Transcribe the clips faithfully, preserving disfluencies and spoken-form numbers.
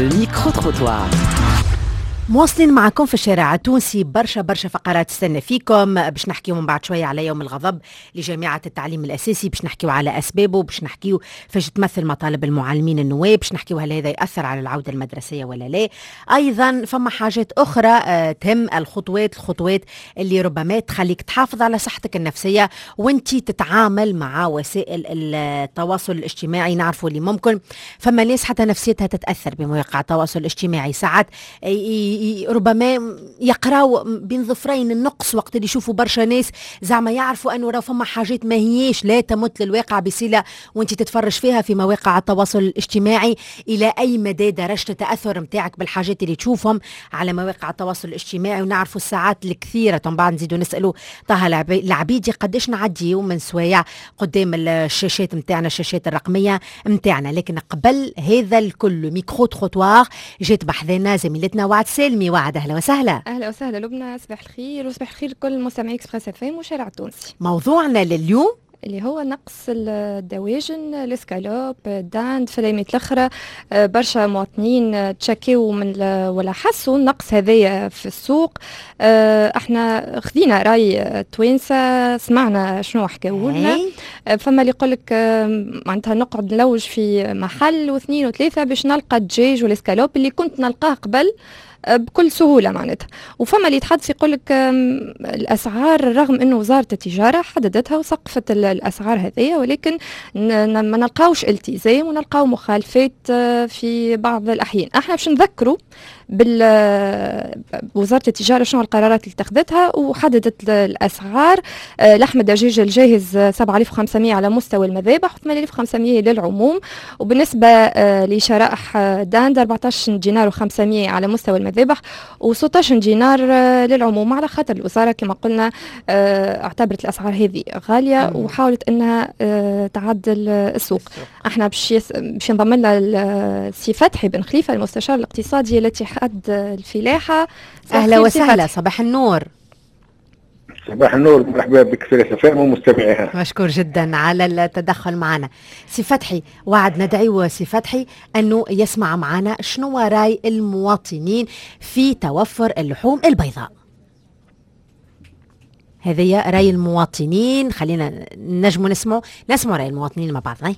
Le micro-trottoir. مواصلين معكم في الشارع التونسي. برشا برشا فقرات تستنى فيكم. باش نحكيو من بعد شوية على يوم الغضب لجامعة التعليم الأساسي، باش نحكيو على أسبابه، باش نحكيو فاش تمثل مطالب المعلمين النواب، باش نحكيو هل هذا يأثر على العودة المدرسية ولا لا. أيضا فما حاجات أخرى آه تهم الخطوات الخطوات اللي ربما تخليك تحافظ على صحتك النفسية وانتي تتعامل مع وسائل التواصل الاجتماعي. نعرفوا اللي ممكن فما ناس حتى نفسيتها تتأثر بمواقع التواصل الاجتماعي، ساعات ربما يقراو بين ظفرين النقص وقت اللي يشوفوا برشا ناس زعما يعرفوا انه راه فما حاجات ما هيش لا تمت للواقع بصله وانت تتفرج فيها في مواقع التواصل الاجتماعي. الى اي مدى درجه التاثر نتاعك بالحاجات اللي تشوفهم على مواقع التواصل الاجتماعي؟ ونعرفوا الساعات الكثيره من بعد نزيدوا نسالوا طه العبيدي قداش نعديوا من سوايع قدام الشاشات نتاعنا، الشاشات الرقميه نتاعنا. لكن قبل هذا الكل ميكرو تروتوار جات بحذنا زميلتنا وعد سالمي. وعد اهلا وسهلا. اهلا وسهلا لبنى، صباح الخير وصباح الخير لكل مستمعي اكسبريس اف ام وشارع التونسي. موضوعنا لليوم اللي هو نقص الدواجن، الاسكالوب، الداند في الايامات الاخرى. برشا مواطنين تشكيوا من ولا حسوا النقص هذايا في السوق. احنا خذينا راي التوانسه، سمعنا شنو حكاوا لنا. فما اللي يقول لك معناتها نقعد نلوج في محل واثنين وثلاثه باش نلقى الدجاج والاسكالوب اللي كنت نلقاه قبل بكل سهولة معناتها. وفما اللي يتحدث يقول لك الأسعار رغم أنه وزارة التجارة حددتها وسقفت الأسعار هذه، ولكن ما نلقاوش التزام ونلقاو مخالفات في بعض الأحيان. احنا باش نذكروا بوزارة التجارة شنو القرارات اللي اتخذتها وحددت الأسعار. لحم الدجاج الجاهز سبعة آلاف وخمسمائة على مستوى المذابح وثمانية آلاف وخمسمائة للعموم، وبالنسبة لشرائح داند أربعة عشر دينار وخمسمائة على مستوى المذابح وستة عشر دينار للعموم، على خاطر الوزارة كما قلنا اعتبرت الأسعار هذه غالية وحاولت أنها تعدل السوق. احنا باش ينضم لنا السي فتحي بن خليفة المستشار الاقتصادي الاتحاد الفلاحة. أهلا وسهلا، صباح النور. صباح النور، مرحبا بك في السفام ومستمعيها. مشكور جدا على التدخل معنا سي فتحي. وعد ندعو سي فتحي أنه يسمع معنا شنو رأي المواطنين في توفر اللحوم البيضاء. هذه رأي المواطنين، خلينا نجمو نسمع نسمع رأي المواطنين مع بعضنا.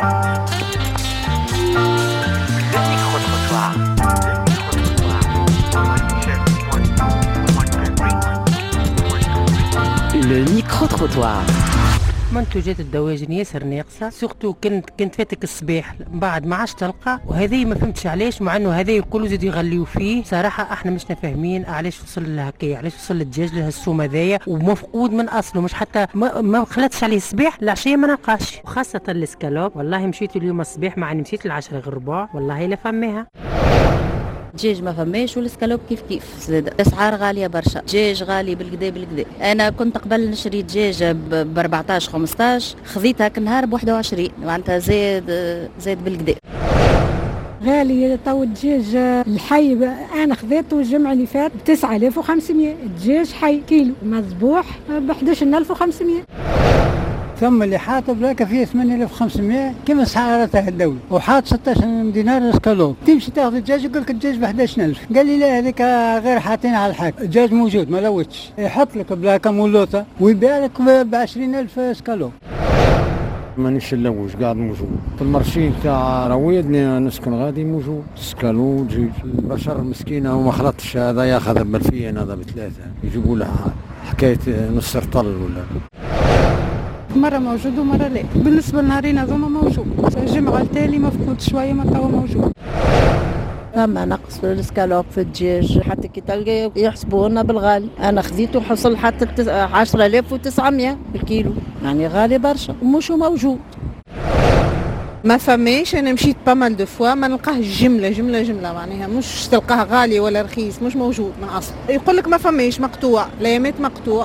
Le micro-trottoir. منتوجات الدواجن ياسر ناقصه، سورتو كنت كنت فاتك الصباح بعد ما عادش تلقى، وهذه ما فهمتش علاش، مع انه هذا يقولوا زيد يغليوا فيه. صراحه احنا مشنا فاهمين علاش وصل لهكايا، علاش وصل الدجاج لهالسوم هذايا ومفقود من اصله، مش حتى ما, ما خلطش عليه الصباح العشيه ما نلقاش. وخاصه الاسكالوب، والله مشيت اليوم الصباح مع اني مشيت العشرة غير ربع، والله لا فماها. دجاج ما فماش والاسكالوب كيف كيف زاد. الاسعار غاليه برشا، دجاج غالي بالكدا بالكدا. انا كنت قبل نشري دجاج ب أربعطاش خمسطاش، خذيتها كنهار ب واحد وعشرين، معناتها زاد زاد بالكدا. غالي تو الدجاج الحي. انا خذيته الجمعه اللي فات ب تسعة آلاف وخمسمائة الدجاج حي كيلو، مذبوح ب أحد عشر ألف وخمسمائة. ثم اللي حاطب لك فيه ثمانية آلاف وخمسمائة كما سعرتها الدولة، وحاط ستة عشر دينار اسكالوب. تمشي تاخذ الدجاج يقول لك الدجاج ب أحد عشر ألف، قال لي لا هذيك غير حاطين على الحاك، الدجاج موجود ما لوتش، يحط لك بلاكه مولوطه ويبيع لك ب عشرين ألف اسكالوب. مانيش نلوج، قاعد موجود في المرشي تاع رويد نسكن غادي موجود سكالو دجاج. البشر المسكينه وما خلطش، هذا ياخذ بألفين هذا بثلاثه، يجيبوا لها حكايه نص رطل ولا مرة موجود ومرة لا. بالنسبة لنهارين هذوما موجود، الجمعة التالي مفقود شوية ما توا موجود. ثم نقص في الاسكالوب في الدجاج، حتى كي تلقى يحسبوا لنا بالغالي. انا خذيته حصل حتى عشرة آلاف وتسعمائة بالكيلو، يعني غالي برشا ومش موجود. ما فماش، انا مشيت بامال دو فوا ما نلقاه جمله جمله جمله، معناها مش تلقاه غالي ولا رخيص، مش موجود من اصل. يقول لك ما فماش، مقطوع، الايامات مقطوع.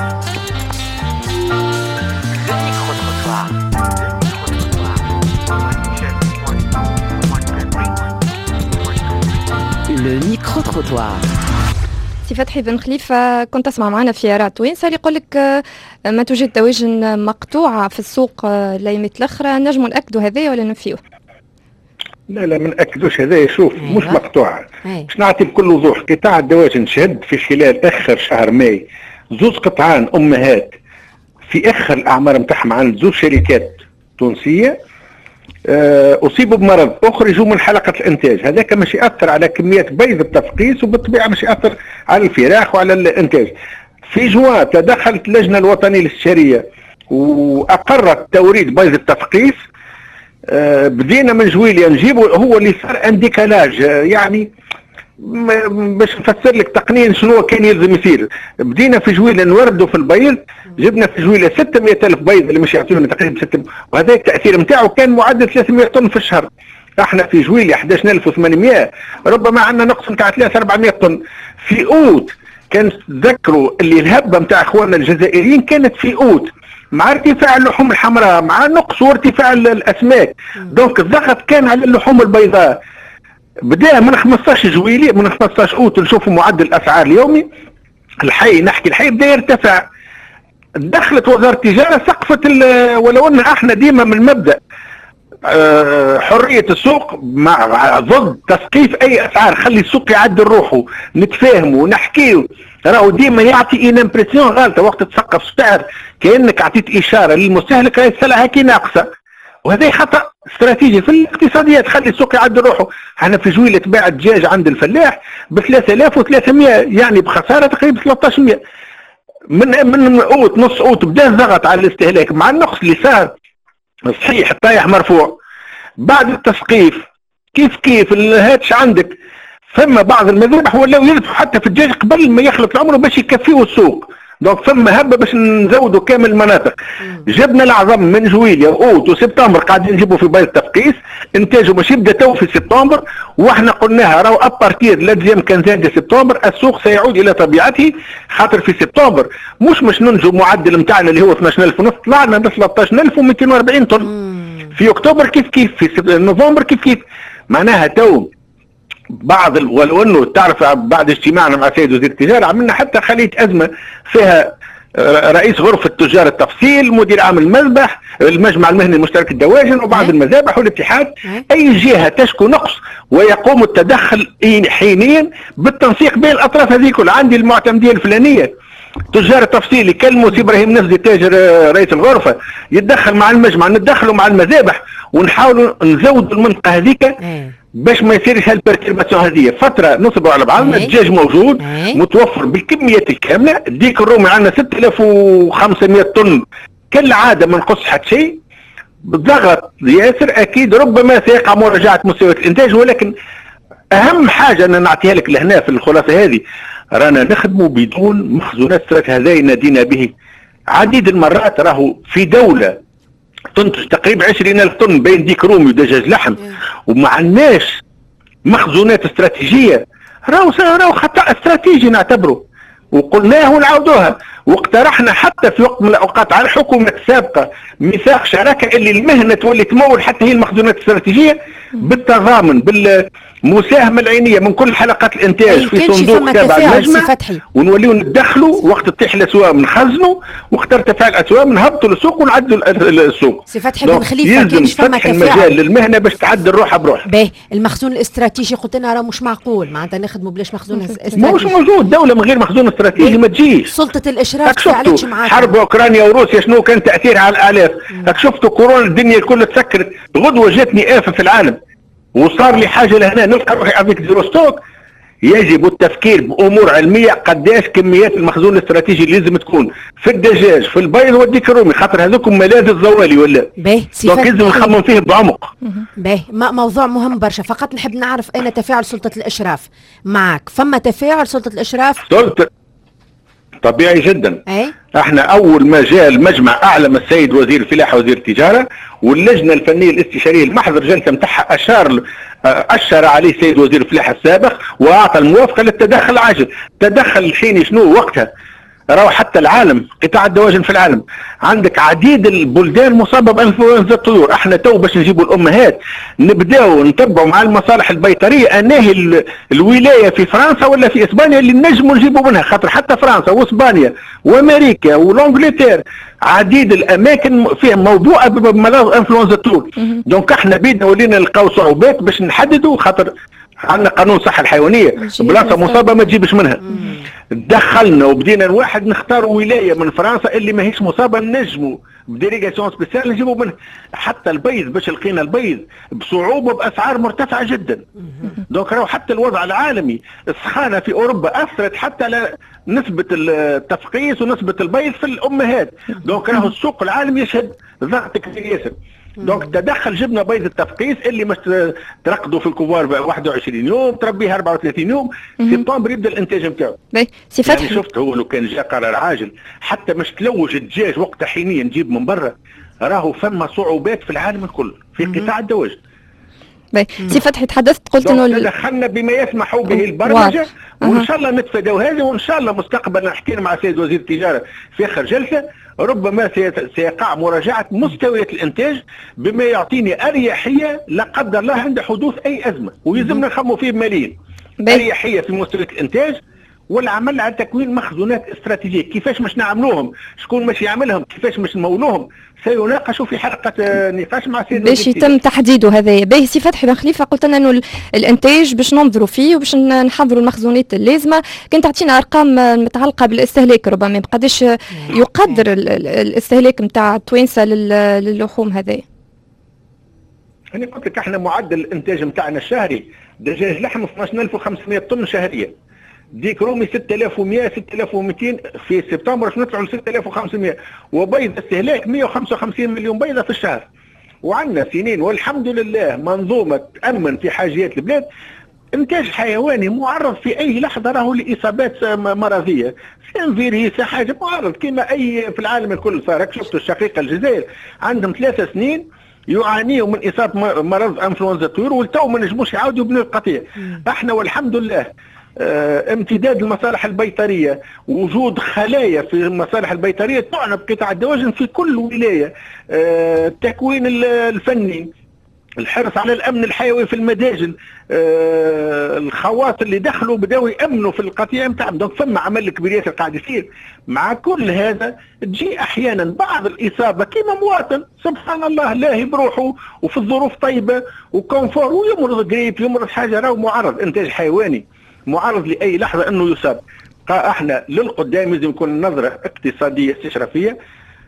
Le micro-trottoir. سي فتحي بن خليفة كنت أسمع معنا في راديو توانسة اللي يقول لك ما توجد دواجن مقطوعة في السوق الأيامات الأخرى، نجموا نأكدوا هذايا ولا ننفيوه؟ لا لا ما ناكدوش هذا. شوف أيوة. مش مقطوعه أي. باش نعطي بكل وضوح. قطاع الدواجن شهد في خلال اخر شهر ماي زوز قطعان امهات في اخر الاعمار نتاعهم عن زوز شركات تونسيه أه اصيبوا بمرض اخرجوا من حلقه الانتاج. هذاك مش ياثر على كميات بيض التفقيس وبالطبيعه مش ياثر على الفراخ وعلى الانتاج. في جوان تدخلت اللجنه الوطنيه للاستشاريه واقرت توريد بيض التفقيس. أه بدينا من جويليا نجيبوا هو اللي صار انديكالاج. أه يعني باش نفسر لك تقنيا شنو كان يلزم يصير. بدينا في جويلة نوردوا في البيض، جبنا في جويلة ستمائة ألف بيض اللي مش يعطيونا تقريبا ستة، وهذا التأثير نتاعو كان معدل ثلاثمائة طن في الشهر. احنا في جويلة أحد عشر ألف وثمانمائة، ربما عندنا نقص نتاع ثلاثة أربعمائة طن. في أوت كان تذكروا اللي الهبة نتاع اخواننا الجزائريين كانت في أوت مع ارتفاع اللحوم الحمراء مع نقص وارتفاع الأسماك، دونك الضغط كان على اللحوم البيضاء. بدأ من خمسطاش جويلية من خمسطاش أوت نشوفوا معدل الأسعار اليومي الحي نحكي الحي بدأ يرتفع. دخلت وزارة التجارة سقفت ولو أن احنا ديما من مبدأ حرية السوق مع ضد تسقيف أي أسعار، خلي السوق يعدل روحه نتفاهموا ونحكيه. راهو ديما يعطي ان امبرسيون غالطة وقت تسقف سعر كأنك عطيت إشارة للمستهلك راهي السلعة هكي ناقصة، وهذا خطأ استراتيجي في الاقتصاديات. خلي السوق يعدل روحه. احنا في جويلة تباع الدجاج عند الفلاح ب ثلاثة آلاف وثلاثمائة يعني بخسارة تقريبا ثلاثة عشر مئة. من من اوت نص اوت بدا الضغط على الاستهلاك مع النقص اللي صار. صحيح الطايح مرفوع بعد التسقيف كيف كيف هاتش عندك. ثم بعض المذابح ولاو يذبحوا حتى في الدجاج قبل ما يخلط العمر باش يكفيوا السوق. دونك ثم هبه باش نزودوا كامل المناطق. جبنا العظم من جويليا واوت وسبتمبر قاعدين نجيبوا في بيض التفقيس، انتاجه باش يبدا تو في سبتمبر، واحنا قلناها راهو ابارتير لازم كان زاد سبتمبر السوق سيعود الى طبيعته، خاطر في سبتمبر مش باش ننجو معدل نتاعنا اللي هو اثناش ألف ونص، طلعنا ب ثلاثة عشر ألف ومئتين وأربعين طن. في اكتوبر كيف كيف، في نوفمبر كيف كيف. معناها تو بعض ولو انه تعرف بعد اجتماعنا مع سيد وزير التجاره عملنا حتى خليه ازمه فيها رئيس غرفه تجار التفصيل، مدير عام المذبح، المجمع المهني المشترك الدواجن وبعض المذابح والاتحاد. اي جهه تشكو نقص ويقوم التدخل حينيا بالتنسيق بين الاطراف هذيك. عندي المعتمديه الفلانيه تجار التفصيل يكلموا سي ابراهيم نفذي تاجر رئيس الغرفه، يتدخل مع المجمع، نتدخلوا مع المذابح ونحاولوا نزودوا المنطقه هذيك باش ما يصيرش هالبرتيرباسيون هذه. فتره نصبروا على بعضنا، الدجاج موجود متوفر بالكميات الكامله. الديك الرومي عندنا ستة آلاف وخمسمائة طن كالعاده ما نقص حتى شيء. بالضغط ياسر اكيد ربما سيقع مراجعه مستويات الانتاج، ولكن اهم حاجه انا نعطيها لك لهنا في الخلاصه هذه، رانا نخدموا بدون مخزونات استراتيجيه. هذا نادينا به عديد المرات. راهو في دوله تنتج تقريبا عشرين ألف طن بين ديك رومي ودجاج لحم وما عندناش مخزونات استراتيجيه، راهو راهو خطا استراتيجي نعتبره. وقلناه ونعاودوها واقترحنا حتى في وقت من الاوقات على الحكومه السابقه ميثاق شراكه اللي المهنه تولي تمول حتى هي المخزونات الاستراتيجيه بالتضامن بالمساهمه العينيه من كل حلقات الانتاج في صندوق تابع المجمع، ونوليو ندخلوا وقت تطيح الاسواق نخزنوا، وقت ارتفاع الاسواق نهبطوا للسوق ونعدلوا السوق. سي فتحي بن خليفه كاينش فما تفاعل المجال للمهنه باش تعدل روحها بروحها. باهي المخزون الاستراتيجي قلت لنا راه مش معقول، معناتها نخدموا بلاش مخزون استراتيجي. مش موجود دوله من غير مخزون استراتيجي ما تجيش. سلطه الاشراف تفاعلتش معاك. حرب اوكرانيا وروسيا شنو كان تاثيرها على الالاف؟ راك شفتوا كورونا الدنيا الكل تسكرت، غدوه جاتني افه في العالم وصار لي حاجه لهنا نلقى روحي افيك زيرو ستوك. يجب التفكير بامور علميه قداش كميات المخزون الاستراتيجي اللي لازم تكون في الدجاج في البيض والديك الرومي، خاطر هذوكم ملاذ الزوالي ولا باهي دونك لازم نخمم فيه بعمق. باهي موضوع مهم برشا، فقط نحب نعرف اين تفاعل سلطه الاشراف معك. فما تفاعل سلطه الاشراف؟ سلطه طبيعي جدا. أي؟ احنا اول ما جاء المجمع اعلم السيد وزير الفلاحه وزير التجاره واللجنه الفنيه الاستشاريه المحضر جلسه نتاعها اشار اشر عليه السيد وزير الفلاحه السابق واعطى الموافقه للتدخل العاجل. تدخل الحين شنو وقتها؟ راهو حتى العالم قطاع الدواجن في العالم عندك عديد البلدان مصابه بانفلونزا الطيور. احنا تو باش نجيبوا الامهات نبداو نتبعوا مع المصالح البيطريه انهي الولايه في فرنسا ولا في اسبانيا اللي نجموا نجيبوا منها، خاطر حتى فرنسا واسبانيا وامريكا والانجلتير عديد الاماكن فيها موضوعه بمرض انفلونزا الطيور. دونك احنا بيدنا ولينا نلقاو صعوبات باش نحددوا، خاطر عندنا قانون الصحه الحيوانيه بلاصه مصابه ما تجيبش منها. دخلنا وبدينا واحد نختاروا ولايه من فرنسا اللي ماهيش مصابه نجموا بديليغاسيون سبيسيال نجيبوا منها. حتى البيض باش لقينا البيض بصعوبه باسعار مرتفعه جدا. دونك راهو حتى الوضع العالمي السخانه في اوروبا اثرت حتى على نسبه التفقيس ونسبه البيض في الامهات. دونك راهو السوق العالمي يشهد ضغط كثير ياسر. دونك تدخل جبنا بيض التفقيس اللي مش ترقدوا في الكبار واحد وعشرين يوم تربيها أربعة وثلاثين يوم، سبتمبر يبدا الانتاج نتاعو. سي فتحي يعني شفت هو لو كان جاء قرار عاجل حتى مش تلوج الدجاج وقتها حينيا نجيب من برا، راهو فما صعوبات في العالم الكل في قطاع الدواجن. سي فتحي تحدثت قلت انه دخلنا بما يسمح به البرمجه وان شاء الله نتفادوا هذا، وان شاء الله مستقبلا حكينا مع السيد وزير التجاره في اخر جلسه ربما سيقع مراجعه مستويات الانتاج بما يعطيني اريحيه لا قدر الله عند حدوث اي ازمه، ويلزمنا نخموا فيه بملايين. اريحيه في مستويات الانتاج والعمل على تكوين مخزونات استراتيجيه، كيفاش مش نعملوهم، شكون مش يعملهم، كيفاش مش نمولوهم، سيناقشوا في حلقه نقاش مع السيد باش يتم تحديده هذايا. باهي سي فتحي بن خليفه قلت لنا انه الانتاج باش ننظروا فيه وباش نحضروا المخزونات اللازمه، كنت تعطينا ارقام متعلقه بالاستهلاك ربما قداش يقدر الاستهلاك نتاع التوانسه للحوم هذايا؟ انا قلت لك احنا معدل الانتاج نتاعنا الشهري دجاج لحم اثناش ألف وخمسمائة طن شهريا، ديك رومي ستة آلاف ومئة ستة آلاف ومئتين في سبتمبر باش نطلعوا ل ستة آلاف وخمسمائة، وبيض استهلاك مئة وخمسة وخمسين مليون بيضه في الشهر. وعندنا سنين والحمد لله منظومه تامن في حاجيات البلاد. انتاج حيواني معرض في اي لحظه راهو لاصابات مرضيه، فيروس حاجه معرض كما اي في العالم الكل صار. شفتوا الشقيقه الجزائر عندهم ثلاث سنين يعانيوا من اصابه مرض انفلونزا الطيور والتو ما نجموش يعاودوا يبنوا القطيع. احنا والحمد لله اه امتداد المصالح البيطريه، وجود خلايا في المصالح البيطريه تعنى بقطاع الدواجن في كل ولايه، اه التكوين الفني، الحرص على الامن الحيوي في المداجن، آه الخواص اللي دخلوا بداوا يامنوا في القطيع نتاعهم. دونك فما عمل كبير قاعد يصير. مع كل هذا تجي احيانا بعض الاصابه كيما مواطن سبحان الله لاهي بروحه وفي الظروف طيبه وكونفور ويمرض قريب يمرض حاجه، راهو معرض انتاج حيواني معرض لاي لحظه انه يصاب. احنا للقدام لازم يكون نظره اقتصاديه استشرافيه،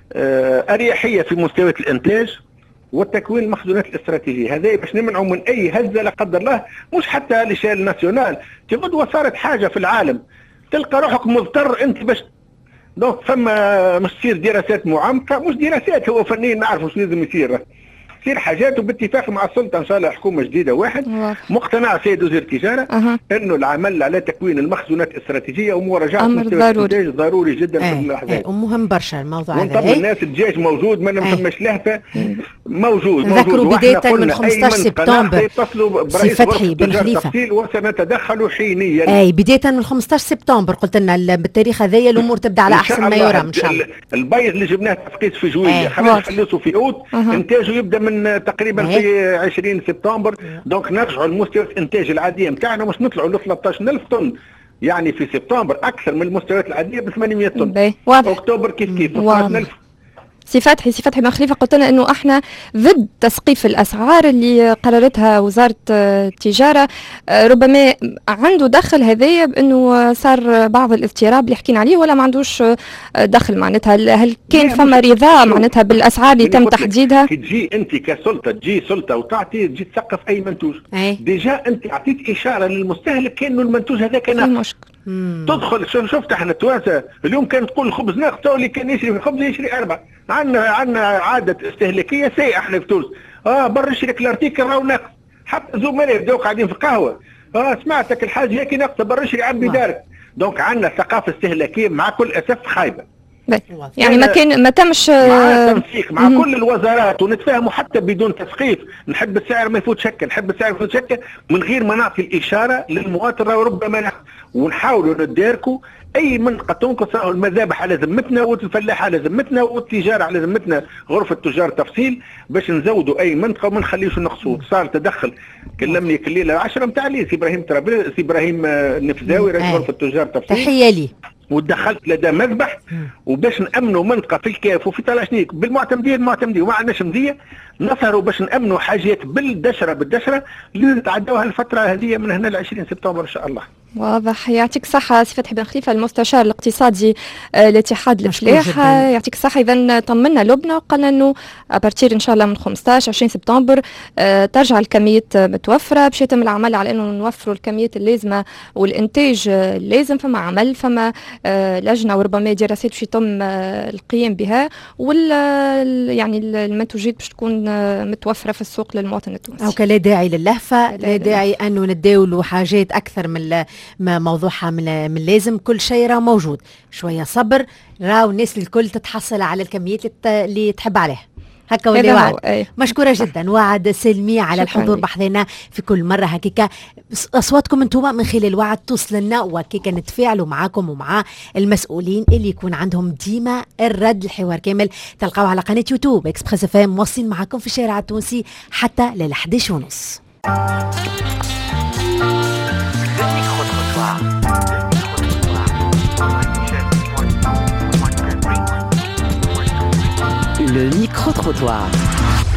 آه اريحيه في مستويات الانتاج والتكوين المخزونات الاستراتيجيه. هذا باش نمنعوا من اي هزه لا قدر الله، مش حتى لشان ناسيونال، تبدو صارت حاجه في العالم تلقى روحك مضطر انت باش. دونك فما مش تصير دراسات معمقه، مش دراسات، هو فنيين نعرفوا شو لازم يصير، تصير حاجات وباتفاق مع السلطه ان شاء الله حكومه جديده واحد. مقتنع سيد وزير التجاره أه. انه العمل على تكوين المخزونات الاستراتيجيه ومراجعه مستوى الانتاج ضروري جدا ايه. في اللحظه ايه. ومهم برشا الموضوع هذا. ونطمن الناس الدجاج موجود، ما نفهمش لهفه موجود. ذكروا بدايه من خمسطاش سبتمبر سي فتحي بن خليفه وسنتدخل حينيا. اي بدايه من خمسطاش سبتمبر قلت لنا بالتاريخ هذايا الامور تبدا على احسن ما يرام ان شاء الله. البيض اللي جبناه تفقيس في جويليه خلينا نخلصوا في اوت، انتاجه يبدا من تقريبا في عشرين سبتمبر. دونك نرجعوا لمستوى الانتاج العاديه نتاعنا، مش نطلعوا ل ثلاثة عشر ألف طن يعني في سبتمبر اكثر من المستويات العاديه ب ثمانمائة طن. اكتوبر كيف كيف اثناش ألف. سي فتحي سي فتحي بن خليفه قلت لنا انه احنا ضد تسقيف الاسعار اللي قررتها وزاره التجاره، ربما عنده دخل هذايا بانه صار بعض الاضطراب اللي حكينا عليه، ولا ما عندوش دخل معناتها؟ هل كان فما رضا معناتها بالاسعار اللي تم تحديدها؟ كي تجي انت كسلطه تجي سلطه وتعطي تجي تسقف اي منتوج، ديجا انت اعطيت اشاره للمستهلك كانه المنتوج هذا كان مشكل. تدخل شفت احنا التوانسه اليوم كانت تقول الخبز ناقص، اللي كان يشري الخبز يشري اربعه. عندنا عندنا عاده استهلاكيه سيئه احنا في تونس. اه برا شريك الارتيكل راهو ناقص، حتى زملاء بداو قاعدين في القهوه اه سمعتك الحاجه هيك ناقصه برا شري عبي دارك. دونك عندنا ثقافه استهلاكيه مع كل اسف خايبه. يعني ما كان ما تمش مع تنسيق مع مم. كل الوزارات ونتفاهموا حتى بدون تسقيف. نحب السعر ما يفوت شكل، نحب السعر ما يفوت شكل من غير ما نعطي الاشاره للمواطن ربما نح... ونحاولوا نداركوا اي منطقه تنقص، المذابح على ذمتنا والفلاحه على ذمتنا والتجاره على ذمتنا، غرفه تجار تفصيل باش نزودوا اي منطقه وما نخليوش نقصوا. صار تدخل كلمني كل ليله عشرة نتاع لي سي ابراهيم ترابي سي ابراهيم النفذاوي رئيس غرفه تجار تفصيل، تحيه لي. ودخلت لدى مذبح وباش نامنوا منطقه في الكاف وفي طلاشنيك بالمعتمديه المعتمديه وما عندناش مزيه، نسهروا باش نامنوا حاجات بالدشره بالدشره اللي نتعداوها الفتره هذه من هنا ل عشرين سبتمبر ان شاء الله. واضح. يعطيك الصحة سي فتحي بن خليفة المستشار الاقتصادي الاتحاد الفلاح، يعطيك الصحة. إذا طمنا لبنى وقالنا إنه أبارتير إن شاء الله من خمسطاش عشرين سبتمبر ترجع الكميات متوفرة، باش يتم العمل على إنه نوفروا الكميات اللازمة والإنتاج اللازم. فما عمل، فما لجنة وربما دراسات باش يتم القيام بها، وال يعني المنتوجات باش تكون متوفرة في السوق للمواطن التونسي. أو لا داعي للهفة، لا داعي أنه نداولوا حاجات أكثر من ما موضوعها من, من لازم. كل شيء راه موجود، شويه صبر، راو الناس الكل تتحصل على الكميات اللي تحب عليها. هكا ولي وعد. أيه. مشكوره جدا وعد سلمي على الحضور بحثنا في كل مره هكيكا. اصواتكم انتم من خلال وعد توصل لنا، وكيكا نتفاعلوا معاكم ومع المسؤولين اللي يكون عندهم ديما الرد. الحوار كامل تلقاوه على قناه يوتيوب اكسبريس اف ام، موصلين معاكم في الشارع التونسي حتى لل احداش ونص. Le micro-trottoir.